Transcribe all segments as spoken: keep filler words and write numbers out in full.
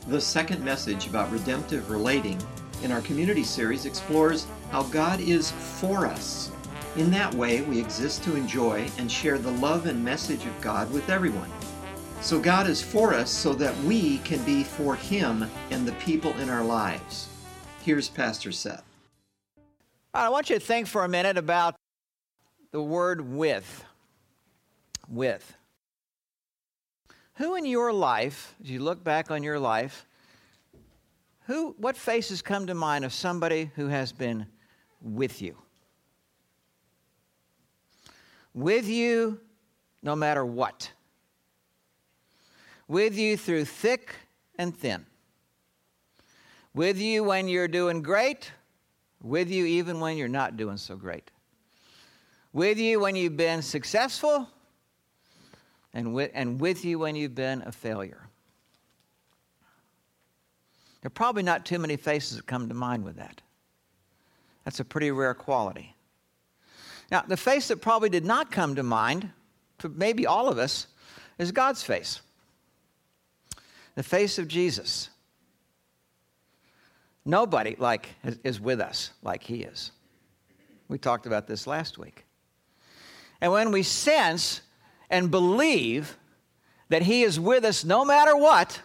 The second message about redemptive relating in our community series explores how God is for us. In that way, we exist to enjoy and share the love and message of God with everyone. So God is for us so that we can be for Him and the people in our lives. Here's Pastor Seth. I want you to think for a minute about the word with. With. Who in your life, as you look back on your life, who, what faces come to mind of somebody who has been with you? With you no matter what. With you through thick and thin. With you when you're doing great. With you even when you're not doing so great. With you when you've been successful. And with, and with you when you've been a failure. There are probably not too many faces that come to mind with that. That's a pretty rare quality. Now, the face that probably did not come to mind, for maybe all of us, is God's face. The face of Jesus. Nobody like is with us like He is. We talked about this last week. And when we sense and believe that He is with us no matter what,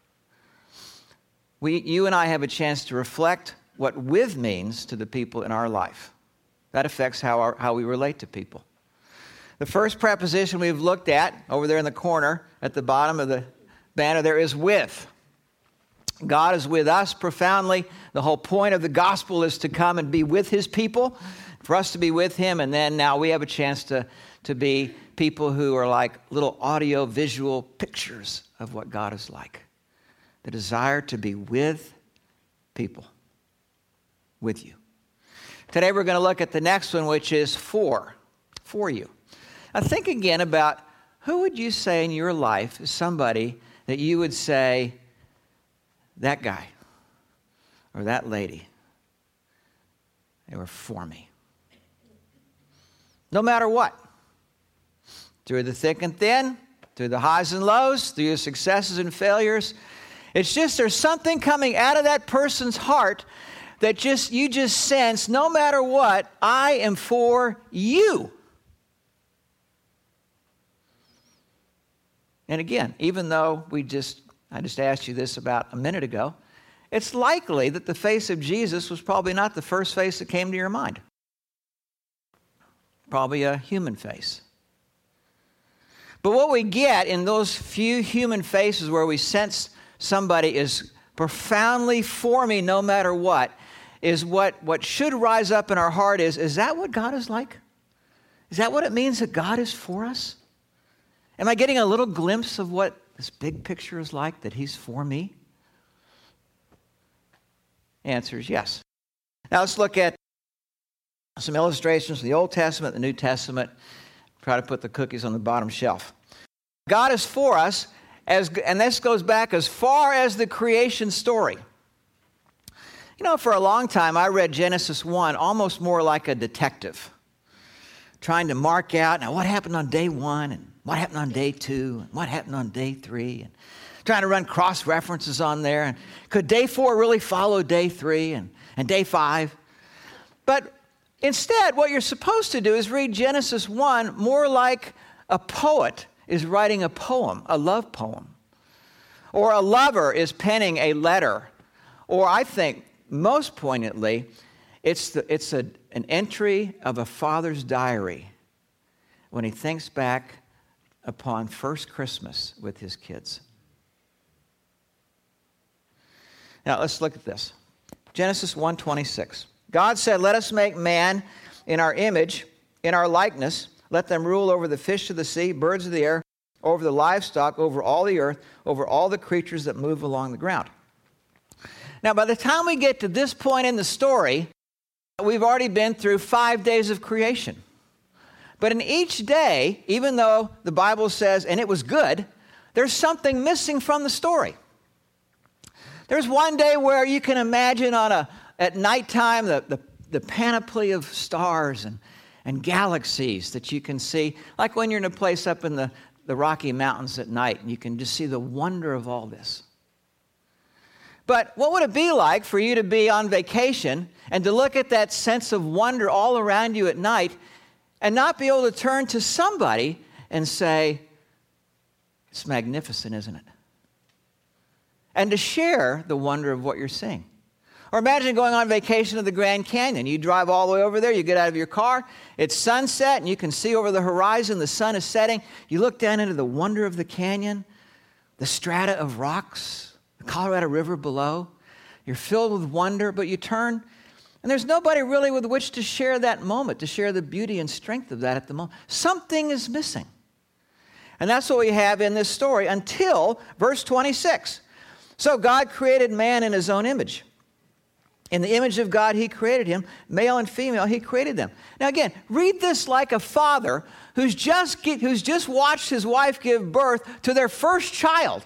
we, you and I have a chance to reflect what with means to the people in our life. That affects how, our, how we relate to people. The first preposition we've looked at over there in the corner at the bottom of the banner there is with. God is with us profoundly. The whole point of the gospel is to come and be with His people, for us to be with Him, and then now we have a chance to, to be people who are like little audio-visual pictures of what God is like. The desire to be with people, with you. Today we're going to look at the next one, which is for, for you. Now think again about who would you say in your life is somebody that you would say, that guy or that lady, they were for me. No matter what. Through the thick and thin, through the highs and lows, through your successes and failures. It's just there's something coming out of that person's heart that just you just sense, no matter what, I am for you. And again, even though we just, I just asked you this about a minute ago, it's likely that the face of Jesus was probably not the first face that came to your mind. Probably a human face. But what we get in those few human faces where we sense somebody is profoundly for me no matter what, is what, what should rise up in our heart is, is that what God is like? Is that what it means that God is for us? Am I getting a little glimpse of what this big picture is like, that He's for me? Answer is yes. Now let's look at some illustrations from the Old Testament, the New Testament. Try to put the cookies on the bottom shelf. God is for us, as, and this goes back as far as the creation story. You know, for a long time, I read Genesis one almost more like a detective, trying to mark out, now what happened on day one, and what happened on day two, and what happened on day three, and trying to run cross-references on there. And could day four really follow day three and, and day five? But instead, what you're supposed to do is read Genesis one more like a poet is writing a poem, a love poem. Or a lover is penning a letter. Or I think, most poignantly, it's, the, it's a, an entry of a father's diary when he thinks back upon first Christmas with his kids. Now, let's look at this. Genesis one twenty-six. God said, let us make man in our image, in our likeness. Let them rule over the fish of the sea, birds of the air, over the livestock, over all the earth, over all the creatures that move along the ground. Now, by the time we get to this point in the story, we've already been through five days of creation. But in each day, even though the Bible says, and it was good, there's something missing from the story. There's one day where you can imagine on a at nighttime the, the, the panoply of stars and, and galaxies that you can see, like when you're in a place up in the, the Rocky Mountains at night, and you can just see the wonder of all this. But what would it be like for you to be on vacation and to look at that sense of wonder all around you at night and not be able to turn to somebody and say, it's magnificent, isn't it? And to share the wonder of what you're seeing. Or imagine going on vacation to the Grand Canyon. You drive all the way over there, you get out of your car, it's sunset, and you can see over the horizon, the sun is setting. You look down into the wonder of the canyon, the strata of rocks, the Colorado River below. You're filled with wonder, but you turn, and there's nobody really with which to share that moment, to share the beauty and strength of that at the moment. Something is missing. And that's what we have in this story until verse twenty-six. So God created man in his own image. In the image of God, he created him. Male and female, he created them. Now again, read this like a father who's just, get, who's just watched his wife give birth to their first child.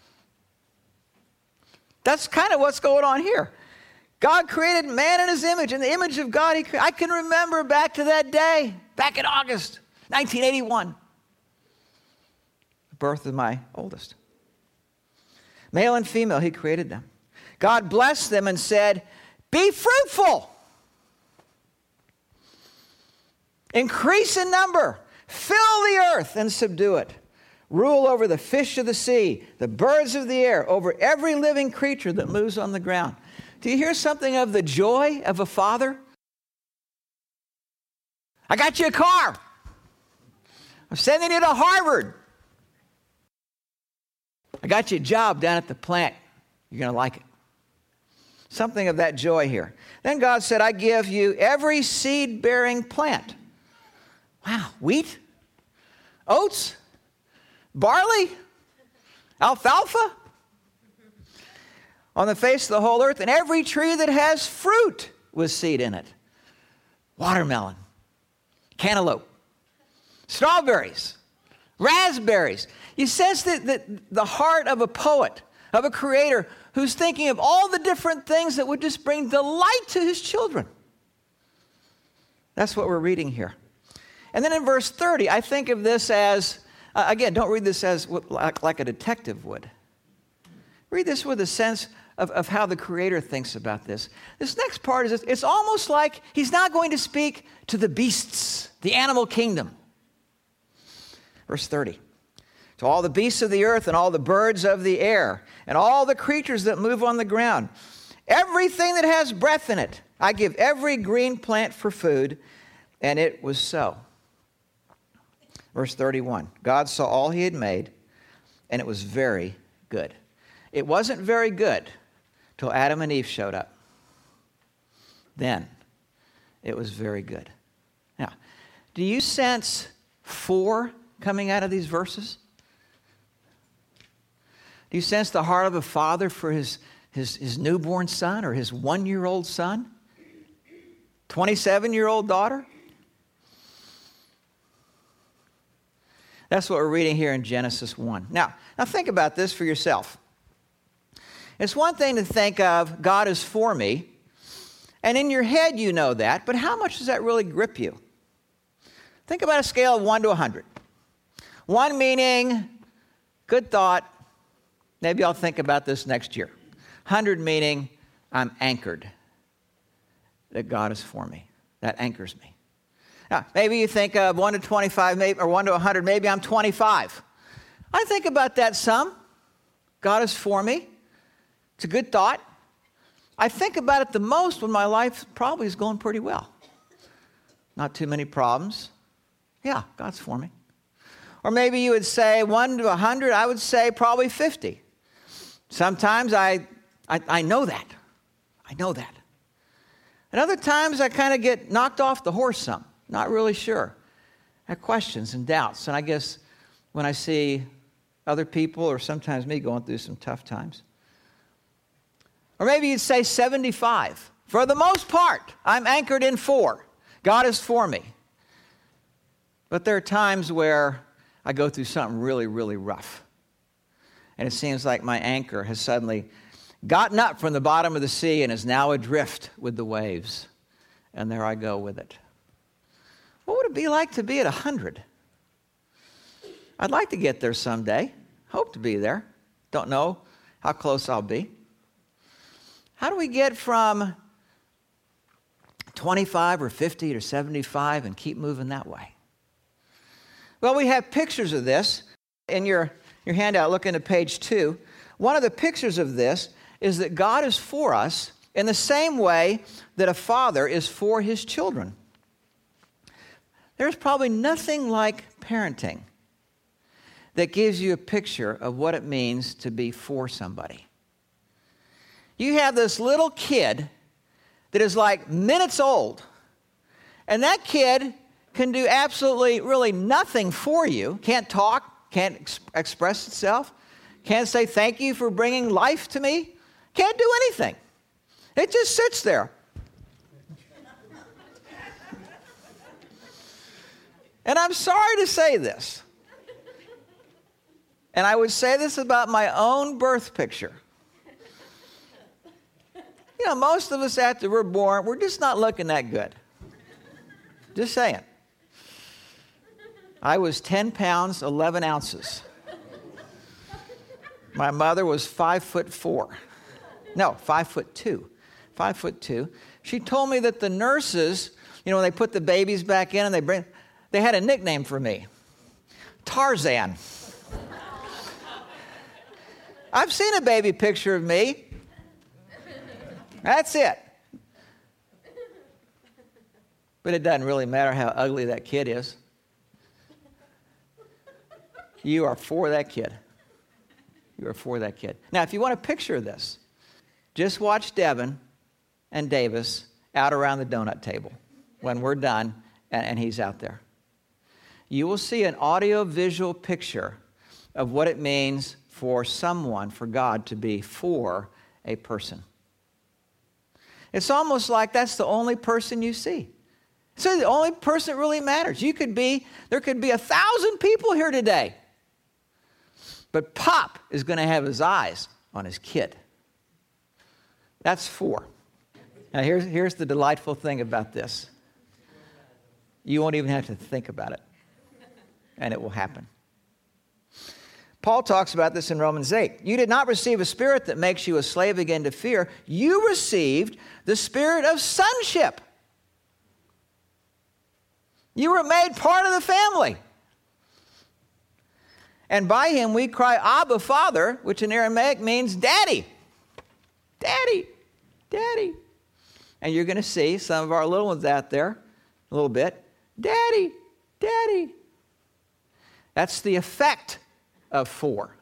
That's kind of what's going on here. God created man in his image. In the image of God, he created. I can remember back to that day, back in August nineteen eighty-one. The birth of my oldest. Male and female, he created them. God blessed them and said, be fruitful. Increase in number. Fill the earth and subdue it. Rule over the fish of the sea, the birds of the air, over every living creature that moves on the ground. Do you hear something of the joy of a father? I got you a car. I'm sending you to Harvard. I got you a job down at the plant. You're going to like it. Something of that joy here. Then God said, I give you every seed-bearing plant. Wow, wheat, oats, barley, alfalfa, on the face of the whole earth, and every tree that has fruit with seed in it. Watermelon, cantaloupe, strawberries, raspberries. You sense that, that the heart of a poet, of a creator, who's thinking of all the different things that would just bring delight to his children. That's what we're reading here. And then in verse thirty, I think of this as, uh, again, don't read this as like, like a detective would. Read this with a sense of, of how the Creator thinks about this. This next part is, this, it's almost like he's not going to speak to the beasts, the animal kingdom. Verse thirty. To all the beasts of the earth and all the birds of the air and all the creatures that move on the ground, everything that has breath in it, I give every green plant for food, and it was so. Verse thirty-one, God saw all he had made, and it was very good. It wasn't very good till Adam and Eve showed up. Then it was very good. Now, do you sense four coming out of these verses? Do you sense the heart of a father for his, his, his newborn son or his one-year-old son? twenty-seven-year-old daughter? That's what we're reading here in Genesis one. Now, now think about this for yourself. It's one thing to think of, God is for me, and in your head you know that, but how much does that really grip you? Think about a scale of one to one hundred. one meaning, good thought, maybe I'll think about this next year. one hundred meaning, I'm anchored that God is for me. That anchors me. Now, maybe you think of one to twenty-five, maybe, or one to one hundred, maybe I'm twenty-five. I think about that some. God is for me. It's a good thought. I think about it the most when my life probably is going pretty well. Not too many problems. Yeah, God's for me. Or maybe you would say one to one hundred, I would say probably fifty. Sometimes I, I, I know that. I know that. And other times I kind of get knocked off the horse some. Not really sure. I have questions and doubts. And I guess when I see other people or sometimes me going through some tough times. Or maybe you'd say seventy-five. For the most part, I'm anchored in four. God is for me. But there are times where I go through something really, really rough. And it seems like my anchor has suddenly gotten up from the bottom of the sea and is now adrift with the waves. And there I go with it. What would it be like to be at one hundred? I'd like to get there someday. Hope to be there. Don't know how close I'll be. How do we get from twenty-five or fifty or seventy-five and keep moving that way? Well, we have pictures of this in your, your handout. Look into page two. One of the pictures of this is that God is for us in the same way that a father is for his children. There's probably nothing like parenting that gives you a picture of what it means to be for somebody. You have this little kid that is like minutes old, and that kid can do absolutely really nothing for you, can't talk, can't ex- express itself, can't say thank you for bringing life to me, can't do anything. It just sits there. And I'm sorry to say this, and I would say this about my own birth picture. You know, most of us after we're born, we're just not looking that good. Just saying. I was ten pounds, eleven ounces. My mother was five foot four. No, five foot two. Five foot two. She told me that the nurses, you know, when they put the babies back in and they bring, they had a nickname for me. Tarzan. I've seen a baby picture of me. That's it. But it doesn't really matter how ugly that kid is. You are for that kid. You are for that kid. Now, if you want a picture of this, just watch Devin and Davis out around the donut table when we're done and, and he's out there. You will see an audio-visual picture of what it means for someone, for God to be for a person. It's almost like that's the only person you see. So the only person that really matters. You could be, there could be a thousand people here today. But Pop is going to have his eyes on his kid. That's four. Now here's, here's the delightful thing about this. You won't even have to think about it. And it will happen. Paul talks about this in Romans eight. You did not receive a spirit that makes you a slave again to fear. You received the spirit of sonship. You were made part of the family. And by him we cry, Abba, Father, which in Aramaic means daddy. Daddy. Daddy. And you're going to see some of our little ones out there, a little bit. Daddy. Daddy. That's the effect of four.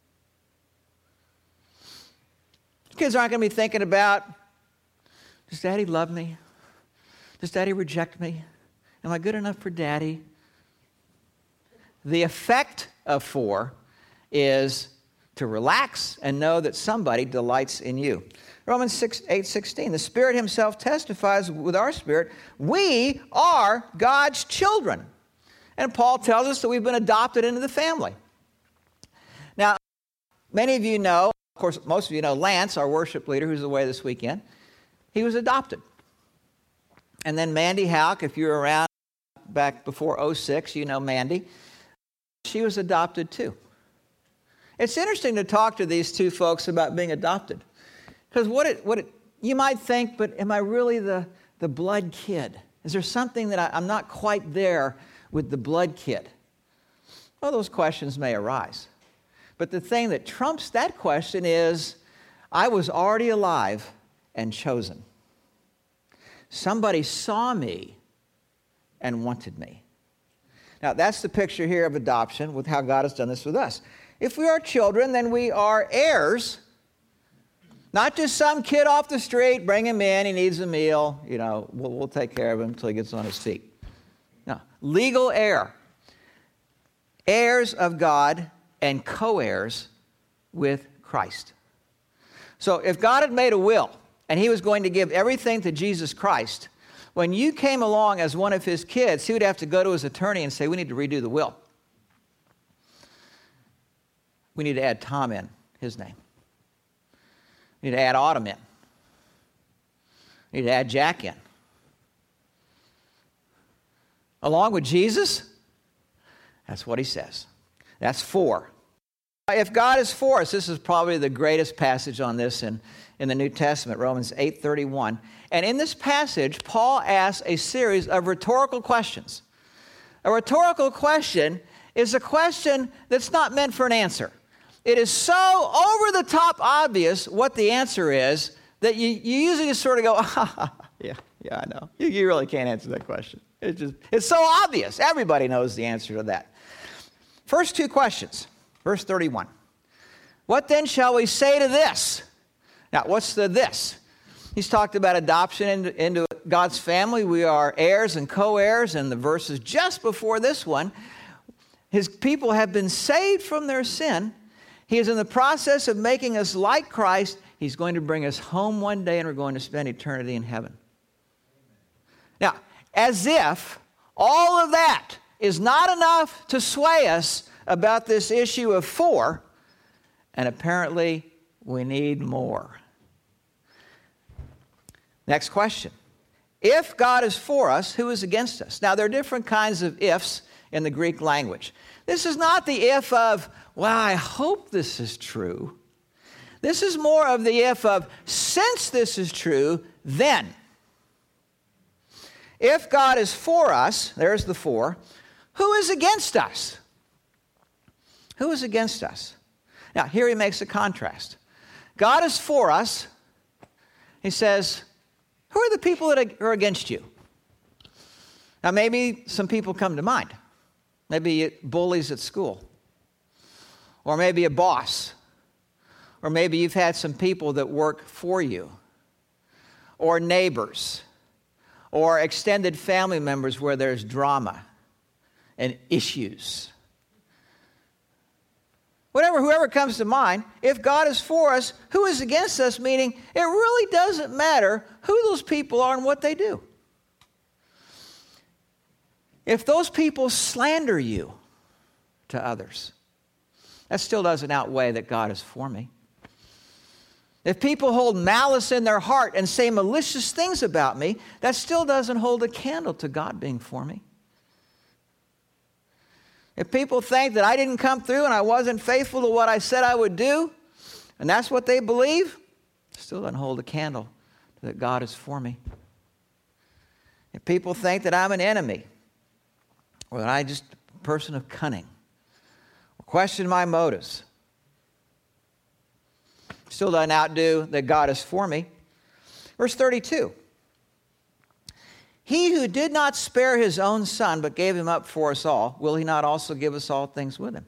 Kids aren't going to be thinking about, does Daddy love me? Does Daddy reject me? Am I good enough for Daddy? The effect of four is to relax and know that somebody delights in you. Romans eight sixteen, the Spirit himself testifies with our spirit, we are God's children. And Paul tells us that we've been adopted into the family. Now, many of you know, of course, most of you know Lance, our worship leader, who's away this weekend. He was adopted. And then Mandy Houck, if you're around back before oh six, you know Mandy. She was adopted too. It's interesting to talk to these two folks about being adopted. Because what it, what it, you might think, but am I really the, the blood kid? Is there something that I, I'm not quite there with the blood kid? Well, those questions may arise. But the thing that trumps that question is, I was already alive and chosen. Somebody saw me and wanted me. Now, that's the picture here of adoption with how God has done this with us. If we are children, then we are heirs. Not just some kid off the street, bring him in, he needs a meal, you know, we'll, we'll take care of him until he gets on his feet. No, legal heir. Heirs of God and co-heirs with Christ. So if God had made a will and he was going to give everything to Jesus Christ, when you came along as one of his kids, he would have to go to his attorney and say, we need to redo the will. We need to add Tom in, his name. We need to add Autumn in. We need to add Jack in. Along with Jesus, that's what he says. That's four. If God is for us, this is probably the greatest passage on this in, in the New Testament, Romans eight thirty-one. And in this passage, Paul asks a series of rhetorical questions. A rhetorical question is a question that's not meant for an answer. It is so over-the-top obvious what the answer is that you, you usually just sort of go, ah, yeah, yeah, I know. You, you really can't answer that question. It's just, it's so obvious. Everybody knows the answer to that. First two questions, verse thirty-one. What then shall we say to this? Now, what's the this? He's talked about adoption into, into God's family. We are heirs and co-heirs, and the verses just before this one, his people have been saved from their sin. He is in the process of making us like Christ. He's going to bring us home one day, and we're going to spend eternity in heaven. Now, as if all of that is not enough to sway us about this issue of for, and apparently we need more. Next question. If God is for us, who is against us? Now, there are different kinds of ifs in the Greek language. This is not the if of, well, I hope this is true. This is more of the if of, since this is true, then. If God is for us, there's the for, who is against us? Who is against us? Now, here he makes a contrast. God is for us. He says, who are the people that are against you? Now, maybe some people come to mind. Maybe bullies at school. Or maybe a boss. Or maybe you've had some people that work for you. Or neighbors. Or extended family members where there's drama and issues. Whatever, whoever comes to mind, if God is for us, who is against us? Meaning, it really doesn't matter who those people are and what they do. If those people slander you to others, that still doesn't outweigh that God is for me. If people hold malice in their heart and say malicious things about me, that still doesn't hold a candle to God being for me. If people think that I didn't come through and I wasn't faithful to what I said I would do, and that's what they believe, it still doesn't hold a candle to that God is for me. If people think that I'm an enemy, or that I'm just a person of cunning, or question my motives, still doesn't outdo that God is for me. Verse thirty-two. He who did not spare his own son, but gave him up for us all, will he not also give us all things with him?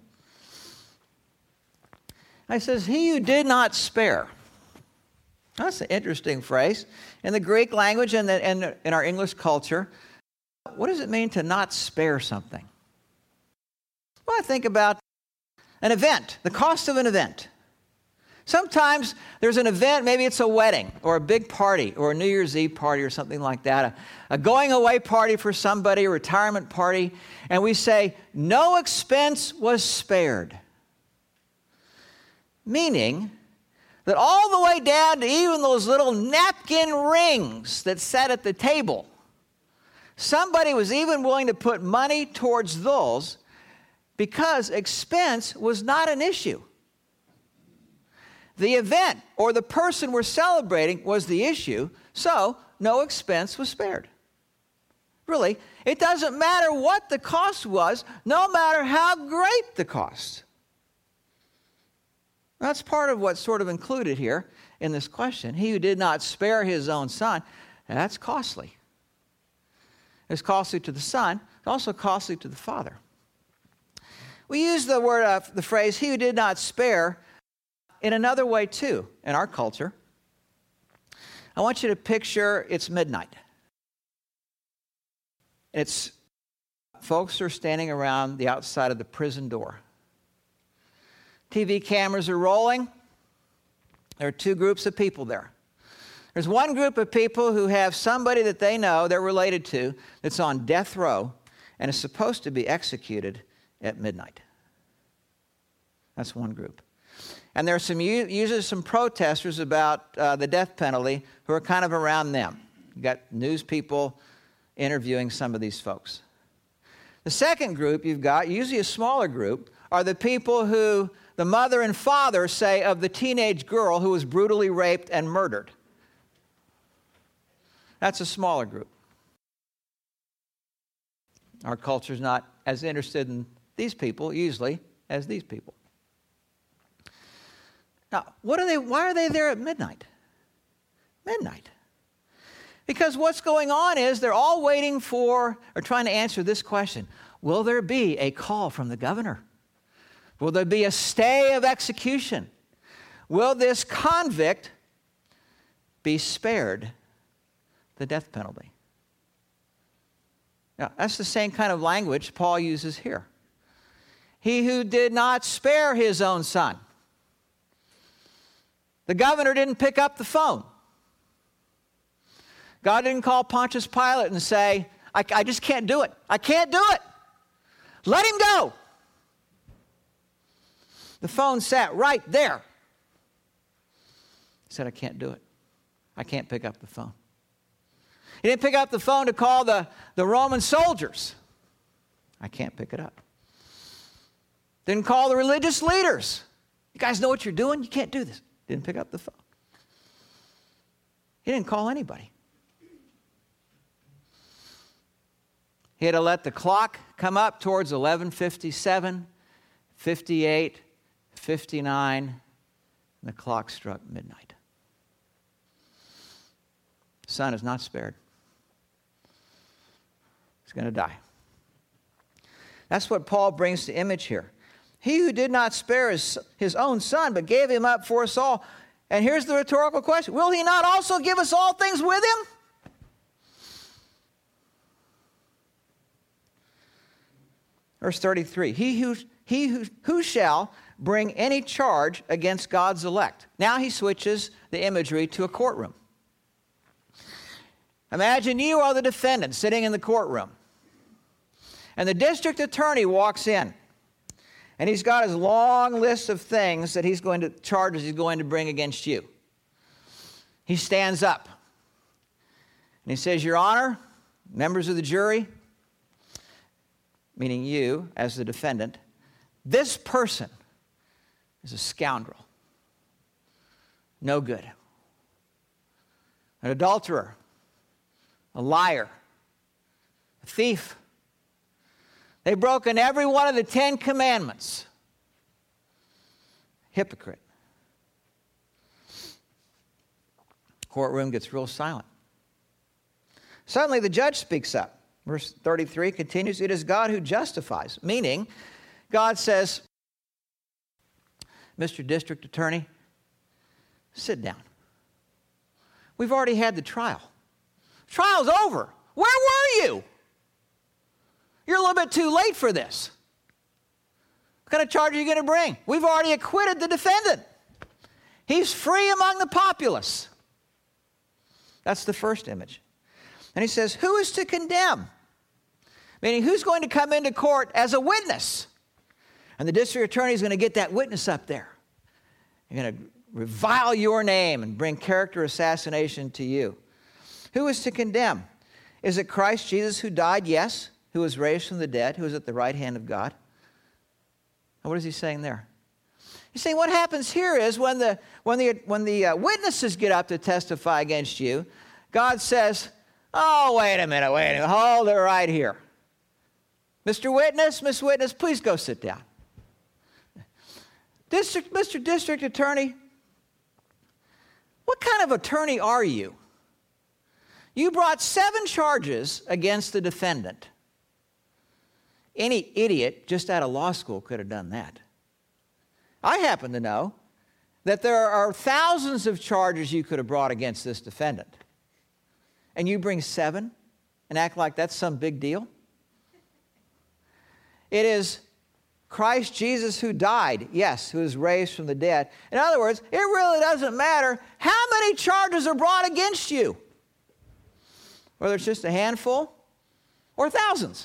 And it says, he who did not spare. That's an interesting phrase. In the Greek language and in, in our English culture, what does it mean to not spare something? Well, I think about an event, the cost of an event. Sometimes there's an event, maybe it's a wedding or a big party or a New Year's Eve party or something like that, a, a going away party for somebody, a retirement party, and we say, no expense was spared. Meaning that all the way down to even those little napkin rings that sat at the table, somebody was even willing to put money towards those because expense was not an issue. The event or the person we're celebrating was the issue, so no expense was spared. Really, it doesn't matter what the cost was, no matter how great the cost. That's part of what's sort of included here in this question. He who did not spare his own son, that's costly. It's costly to the son, it's also costly to the father. We use the word, uh, the phrase, he who did not spare, in another way, too, in our culture. I want you to picture it's midnight. It's folks are standing around the outside of the prison door. T V cameras are rolling. There are two groups of people there. There's one group of people who have somebody that they know they're related to that's on death row and is supposed to be executed at midnight. That's one group. And there are some usually some protesters about uh, the death penalty who are kind of around them. You've got news people interviewing some of these folks. The second group you've got, usually a smaller group, are the people who the mother and father, say, of the teenage girl who was brutally raped and murdered. That's a smaller group. Our culture's not as interested in these people, usually, as these people. Now, what are they, why are they there at midnight? Midnight. Because what's going on is they're all waiting for, or trying to answer this question. Will there be a call from the governor? Will there be a stay of execution? Will this convict be spared the death penalty? Now, that's the same kind of language Paul uses here. He who did not spare his own son. The governor didn't pick up the phone. God didn't call Pontius Pilate and say, I, I just can't do it. I can't do it. Let him go. The phone sat right there. He said, I can't do it. I can't pick up the phone. He didn't pick up the phone to call the, the Roman soldiers. I can't pick it up. Didn't call the religious leaders. You guys know what you're doing? You can't do this. Didn't pick up the phone. He didn't call anybody. He had to let the clock come up towards eleven fifty-seven, fifty-eight, fifty-nine, and the clock struck midnight. The son is not spared. He's going to die. That's what Paul brings to image here. He who did not spare his, his own son, but gave him up for us all. And here's the rhetorical question. Will he not also give us all things with him? Verse thirty-three, he who, he who, who shall bring any charge against God's elect. Now he switches the imagery to a courtroom. Imagine you are the defendant sitting in the courtroom. And the district attorney walks in. And he's got his long list of things that he's going to, charges he's going to bring against you. He stands up. And he says, Your Honor, members of the jury, meaning you as the defendant, this person is a scoundrel. No good. An adulterer. A liar. A thief. They've broken every one of the Ten Commandments. Hypocrite. Courtroom gets real silent. Suddenly the judge speaks up. Verse thirty-three continues, it is God who justifies. Meaning, God says, Mister District Attorney, sit down. We've already had the trial. Trial's over. Where were you? You're a little bit too late for this. What kind of charge are you going to bring? We've already acquitted the defendant. He's free among the populace. That's the first image. And he says, who is to condemn? Meaning, who's going to come into court as a witness? And the district attorney is going to get that witness up there. You're going to revile your name and bring character assassination to you. Who is to condemn? Is it Christ Jesus who died? Yes. Who was raised from the dead? Who is at the right hand of God? And what is he saying there? He's saying what happens here is when the, when the, when the uh, witnesses get up to testify against you, God says, oh, wait a minute, wait a minute, hold it right here. Mister Witness, Miss Witness, please go sit down. District, Mister District Attorney, what kind of attorney are you? You brought seven charges against the defendant. Any idiot just out of law school could have done that. I happen to know that there are thousands of charges you could have brought against this defendant. And you bring seven and act like that's some big deal? It is Christ Jesus who died, yes, who is raised from the dead. In other words, it really doesn't matter how many charges are brought against you, whether it's just a handful or thousands.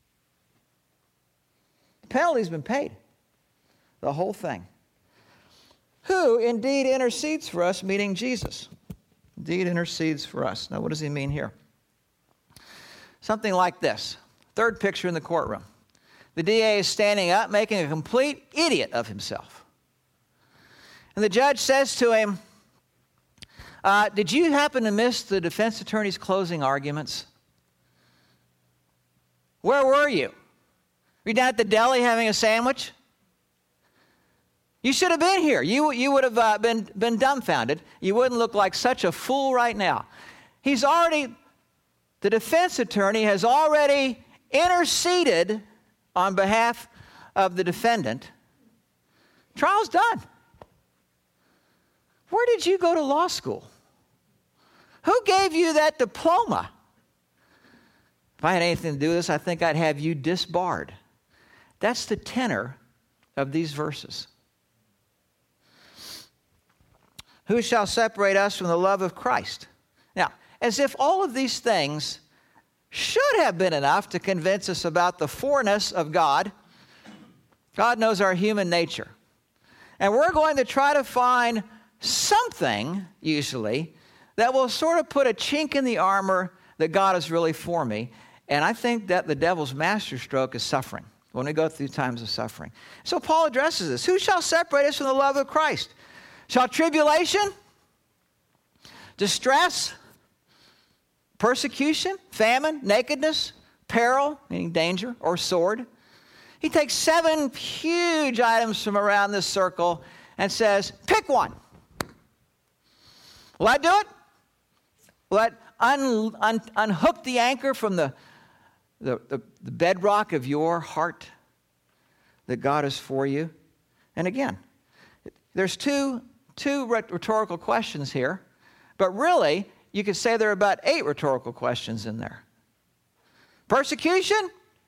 The penalty's been paid, the whole thing. Who indeed intercedes for us, meaning Jesus. Indeed intercedes for us. Now, what does he mean here? Something like this. Third picture in the courtroom. The D A is standing up, making a complete idiot of himself. And the judge says to him, uh, did you happen to miss the defense attorney's closing arguments? Where were you? Were you down at the deli having a sandwich? You should have been here. You, you would have uh, been, been dumbfounded. You wouldn't look like such a fool right now. He's already, the defense attorney has already interceded on behalf of the defendant. Trial's done. Where did you go to law school? Who gave you that diploma? If I had anything to do with this, I think I'd have you disbarred. That's the tenor of these verses. Who shall separate us from the love of Christ? Now, as if all of these things should have been enough to convince us about the forness of God. God knows our human nature. And we're going to try to find something, usually, that will sort of put a chink in the armor that God is really for me. And I think that the devil's masterstroke is suffering, when we go through times of suffering. So Paul addresses this. Who shall separate us from the love of Christ? Shall tribulation, distress, persecution, famine, nakedness, peril, meaning danger, or sword? He takes seven huge items from around this circle and says, pick one. Will I do it? Will I un, un, unhook the anchor from the, the, the, the bedrock of your heart that God is for you? And again, there's two, two rhetorical questions here, but really, you could say there are about eight rhetorical questions in there. Persecution?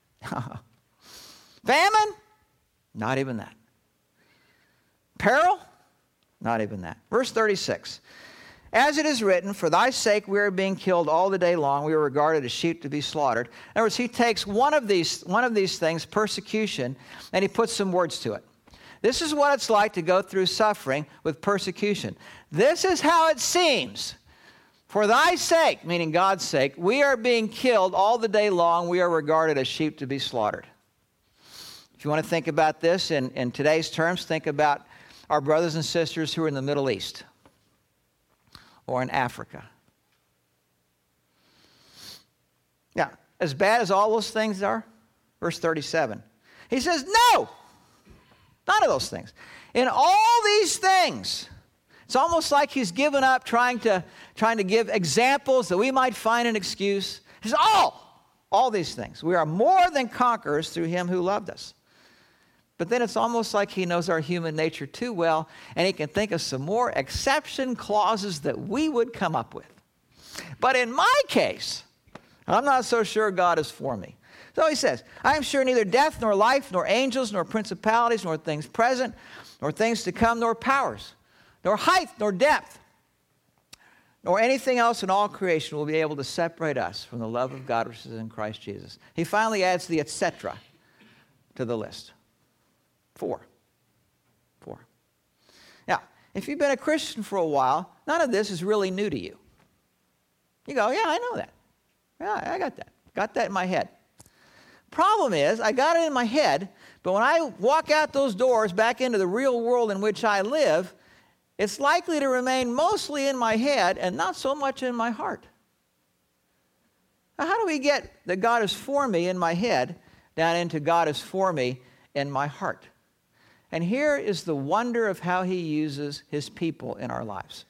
Famine? Not even that. Peril? Not even that. Verse thirty-six. As it is written, for thy sake we are being killed all the day long. We are regarded as sheep to be slaughtered. In other words, he takes one of these, one of these things, persecution, and he puts some words to it. This is what it's like to go through suffering with persecution. This is how it seems. For thy sake, meaning God's sake, we are being killed all the day long. We are regarded as sheep to be slaughtered. If you want to think about this in, in today's terms, think about our brothers and sisters who are in the Middle East or in Africa. Now, as bad as all those things are, verse thirty-seven, he says, no, none of those things. In all these things, it's almost like he's given up trying to, trying to give examples that we might find an excuse. He says, all, all these things. We are more than conquerors through him who loved us. But then it's almost like he knows our human nature too well, and he can think of some more exception clauses that we would come up with. But in my case, I'm not so sure God is for me. So he says, I am sure neither death, nor life, nor angels, nor principalities, nor things present, nor things to come, nor powers, nor height, nor depth, nor anything else in all creation will be able to separate us from the love of God which is in Christ Jesus. He finally adds the et cetera to the list. Four. Four. Now, if you've been a Christian for a while, none of this is really new to you. You go, yeah, I know that. Yeah, I got that. Got that in my head. Problem is, I got it in my head, but when I walk out those doors back into the real world in which I live, it's likely to remain mostly in my head and not so much in my heart. Now, how do we get that God is for me in my head down into God is for me in my heart? And here is the wonder of how he uses his people in our lives.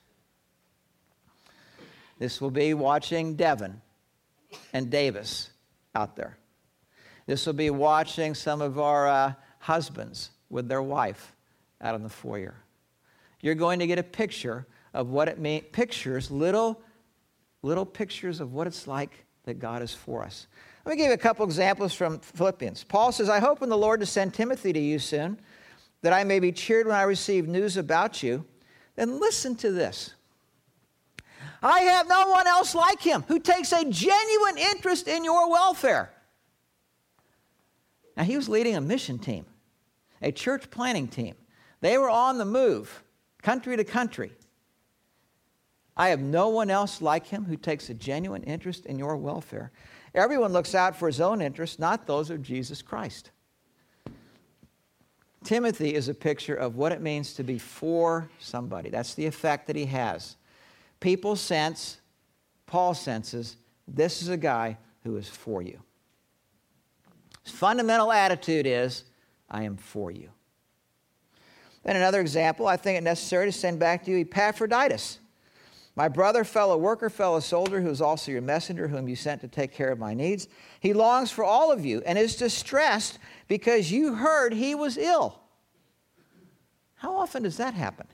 This will be watching Devin and Davis out there. This will be watching some of our uh, husbands with their wife out in the foyer. You're going to get a picture of what it means, pictures, little, little pictures of what it's like that God is for us. Let me give you a couple examples from Philippians. Paul says, I hope in the Lord to send Timothy to you soon, that I may be cheered when I receive news about you. Then listen to this. I have no one else like him who takes a genuine interest in your welfare. Now, he was leading a mission team, a church planting team. They were on the move, country to country. I have no one else like him who takes a genuine interest in your welfare. Everyone looks out for his own interests, not those of Jesus Christ. Timothy is a picture of what it means to be for somebody. That's the effect that he has. People sense, Paul senses, this is a guy who is for you. His fundamental attitude is, I am for you. Then another example, I think it necessary to send back to you Epaphroditus, my brother, fellow worker, fellow soldier, who is also your messenger, whom you sent to take care of my needs. He longs for all of you and is distressed because you heard he was ill. How often does that happen?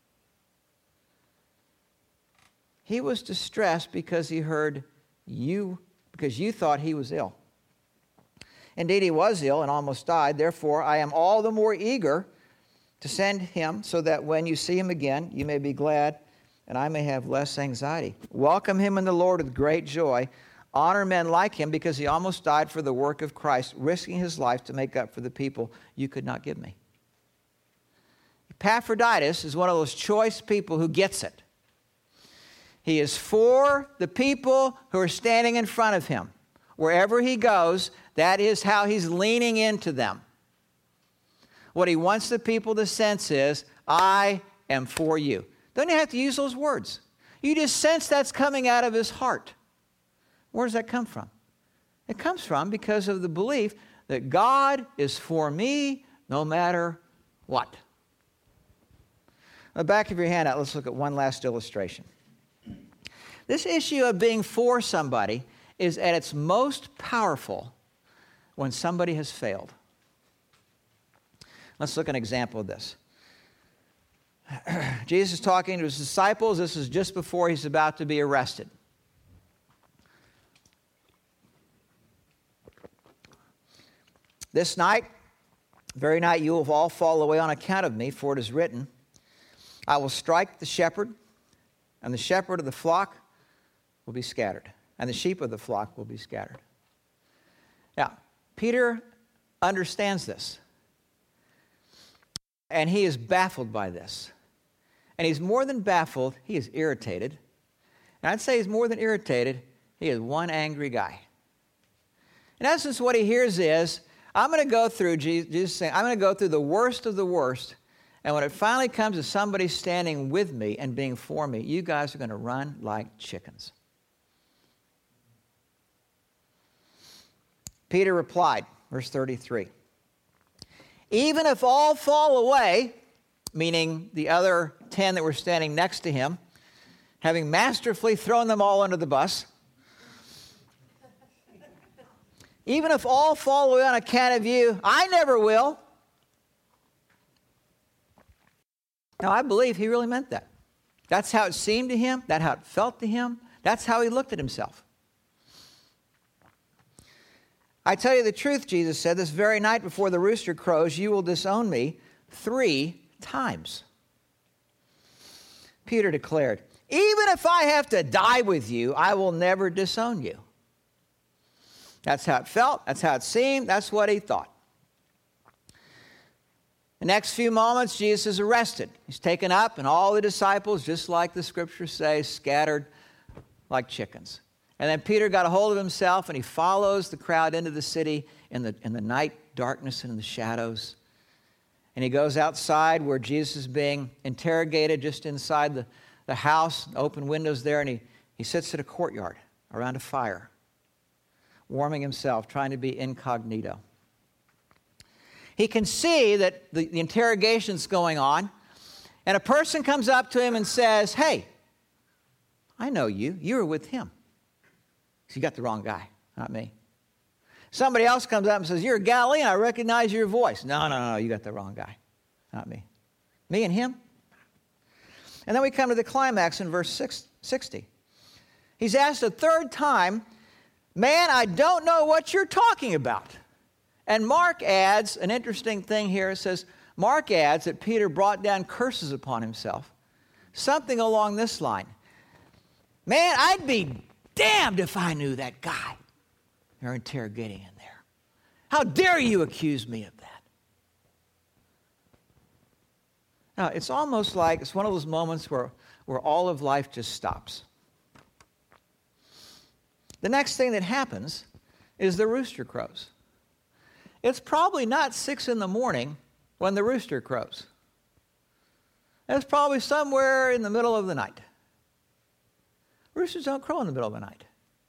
He was distressed because he heard you, because you thought he was ill. Indeed, he was ill and almost died. Therefore, I am all the more eager to send him so that when you see him again, you may be glad and I may have less anxiety. Welcome him in the Lord with great joy. Honor men like him because he almost died for the work of Christ, risking his life to make up for the people you could not give me. Epaphroditus is one of those choice people who gets it. He is for the people who are standing in front of him. Wherever he goes, that is how he's leaning into them. What he wants the people to sense is, I am for you. Don't you have to use those words? You just sense that's coming out of his heart. Where does that come from? It comes from because of the belief that God is for me no matter what. On the back of your handout, let's look at one last illustration. This issue of being for somebody is at its most powerful when somebody has failed. Let's look at an example of this. Jesus is talking to his disciples. This is just before he's about to be arrested. This night, very night, you will all fall away on account of me, for it is written, I will strike the shepherd, and the shepherd of the flock will be scattered, and the sheep of the flock will be scattered. Now, Peter understands this, and he is baffled by this. And he's more than baffled, he is irritated. And I'd say he's more than irritated, he is one angry guy. In essence, what he hears is, I'm going to go through, Jesus saying, I'm going to go through the worst of the worst, and when it finally comes to somebody standing with me and being for me, you guys are going to run like chickens. Peter replied, verse thirty-three, even if all fall away, meaning the other ten that were standing next to him, having masterfully thrown them all under the bus, even if all fall away on account of you, I never will. Now, I believe he really meant that. That's how it seemed to him. That's how it felt to him. That's how he looked at himself. I tell you the truth, Jesus said, this very night before the rooster crows, you will disown me three times. Peter declared, even if I have to die with you, I will never disown you. That's how it felt. That's how it seemed. That's what he thought. The next few moments, Jesus is arrested. He's taken up, and all the disciples, just like the scriptures say, scattered like chickens. And then Peter got a hold of himself, and he follows the crowd into the city in the, in the night darkness and in the shadows. And he goes outside where Jesus is being interrogated, just inside the, the house, open windows there, and he, he sits in a courtyard around a fire, warming himself, trying to be incognito. He can see that the, the interrogation's going on, and a person comes up to him and says, hey, I know you. You were with him. So you got the wrong guy, not me. Somebody else comes up and says, you're a Galilean. I recognize your voice. No, no, no, you got the wrong guy, not me. Me and him. And then we come to the climax in verse sixty. He's asked a third time, man, I don't know what you're talking about. And Mark adds an interesting thing here. It says, Mark adds that Peter brought down curses upon himself. Something along this line. Man, I'd be damned if I knew that guy. They're interrogating in there. How dare you accuse me of that? Now, it's almost like it's one of those moments where, where all of life just stops. The next thing that happens is the rooster crows. It's probably not six in the morning when the rooster crows. It's probably somewhere in the middle of the night. Roosters don't crow in the middle of the night.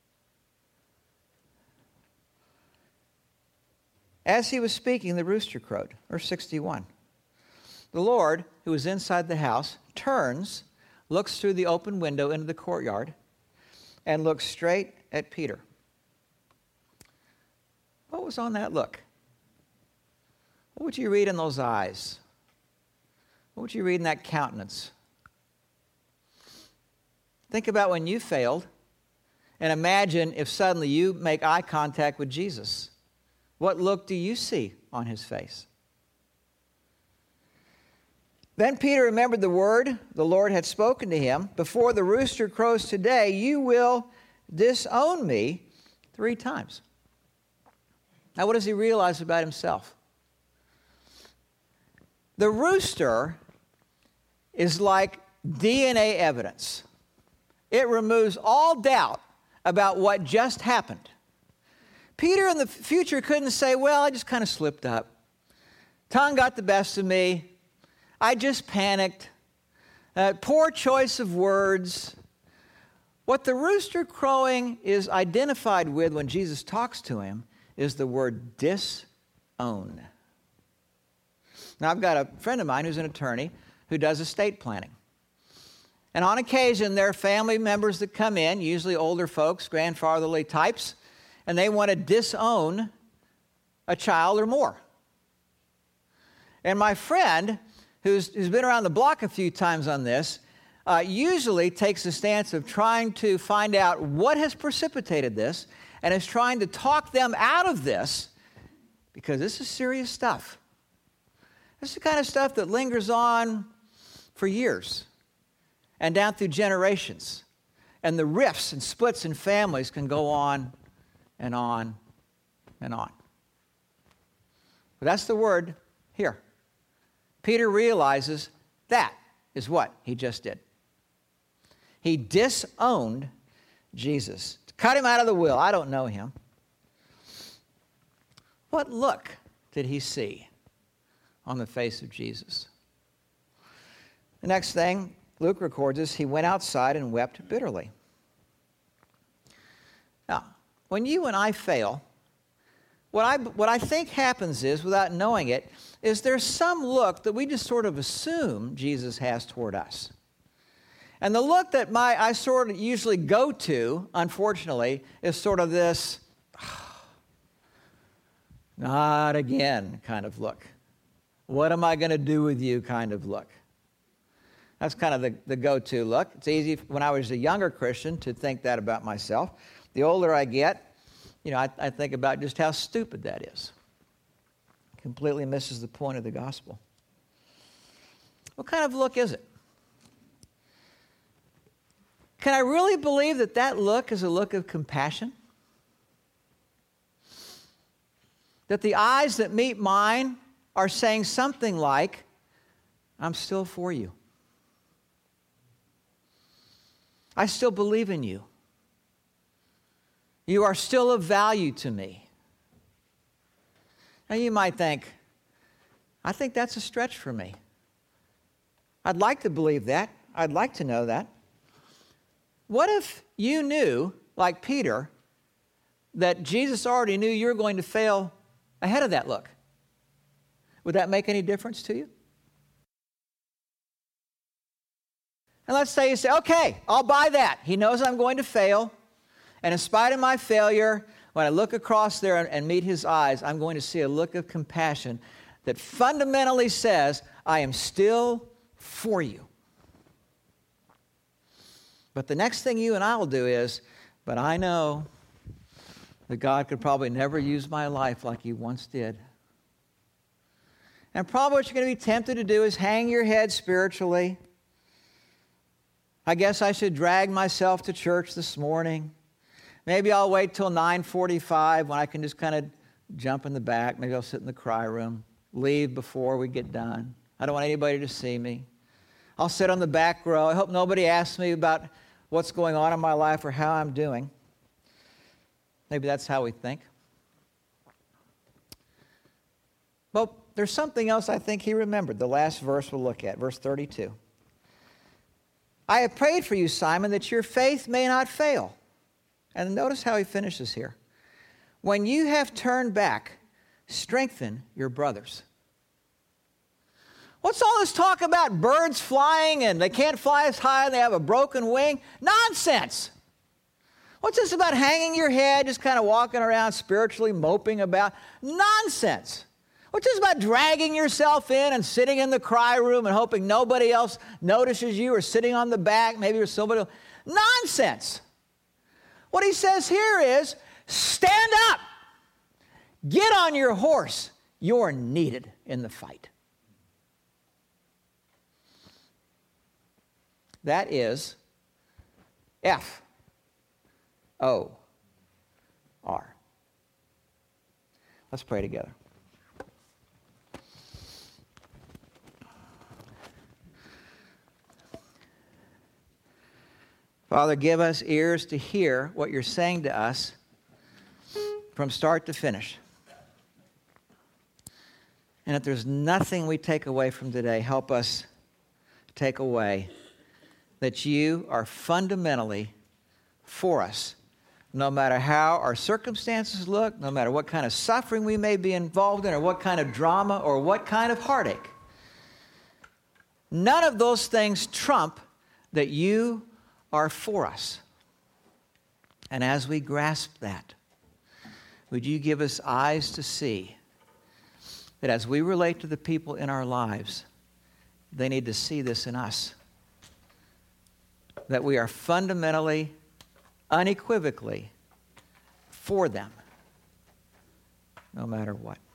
As he was speaking, the rooster crowed. Verse sixty-one. The Lord, who was inside the house, turns, looks through the open window into the courtyard, and looks straight at Peter. What was on that look? What would you read in those eyes? What would you read in that countenance? Think about when you failed, and imagine if suddenly you make eye contact with Jesus. What look do you see on his face? Then Peter remembered the word the Lord had spoken to him. Before the rooster crows today, you will disown me three times. Now, what does he realize about himself? The rooster is like D N A evidence. It removes all doubt about what just happened. Peter in the future couldn't say, well, I just kind of slipped up. Tongue got the best of me. I just panicked. Uh, poor choice of words. What the rooster crowing is identified with when Jesus talks to him is the word disown. Now, I've got a friend of mine who's an attorney who does estate planning. And on occasion, there are family members that come in, usually older folks, grandfatherly types, and they want to disown a child or more. And my friend, who's, who's been around the block a few times on this, uh, usually takes the stance of trying to find out what has precipitated this and is trying to talk them out of this, because this is serious stuff. This is the kind of stuff that lingers on for years and down through generations. And the rifts and splits in families can go on and on and on. But that's the word here. Peter realizes that is what he just did. He disowned Jesus. Cut him out of the will. I don't know him. What look did he see on the face of Jesus? The next thing Luke records is he went outside and wept bitterly. Now, when you and I fail, what I, what I think happens is, without knowing it, is there's some look that we just sort of assume Jesus has toward us. And the look that my I sort of usually go to, unfortunately, is sort of this, not again kind of look. What am I going to do with you kind of look. That's kind of the, the go-to look. It's easy when I was a younger Christian to think that about myself. The older I get, you know, I, I think about just how stupid that is. Completely misses the point of the gospel. What kind of look is it? Can I really believe that that look is a look of compassion? That the eyes that meet mine are saying something like, I'm still for you. I still believe in you. You are still of value to me. Now you might think, I think that's a stretch for me. I'd like to believe that. I'd like to know that. What if you knew, like Peter, that Jesus already knew you were going to fail ahead of that look? Would that make any difference to you? And let's say you say, okay, I'll buy that. He knows I'm going to fail. And in spite of my failure, when I look across there and, and meet his eyes, I'm going to see a look of compassion that fundamentally says, I am still for you. But the next thing you and I will do is, but I know that God could probably never use my life like he once did. And probably what you're going to be tempted to do is hang your head spiritually. I guess I should drag myself to church this morning. Maybe I'll wait till nine forty-five when I can just kind of jump in the back. Maybe I'll sit in the cry room, leave before we get done. I don't want anybody to see me. I'll sit on the back row. I hope nobody asks me about what's going on in my life or how I'm doing. Maybe that's how we think. Well, there's something else I think he remembered. The last verse we'll look at, verse thirty-two. I have prayed for you, Simon, that your faith may not fail. And notice how he finishes here. When you have turned back, strengthen your brothers. What's all this talk about birds flying and they can't fly as high and they have a broken wing? Nonsense. What's this about hanging your head, just kind of walking around spiritually moping about? Nonsense. What's this about dragging yourself in and sitting in the cry room and hoping nobody else notices you, or sitting on the back, maybe or somebody else? Nonsense. What he says here is, stand up. Get on your horse. You're needed in the fight. That is F O R. Let's pray together. Father, give us ears to hear what you're saying to us from start to finish. And if there's nothing we take away from today, help us take away that you are fundamentally for us, no matter how our circumstances look, no matter what kind of suffering we may be involved in, or what kind of drama, or what kind of heartache. None of those things trump that you are for us. And as we grasp that, would you give us eyes to see that as we relate to the people in our lives, they need to see this in us. That we are fundamentally, unequivocally for them, no matter what.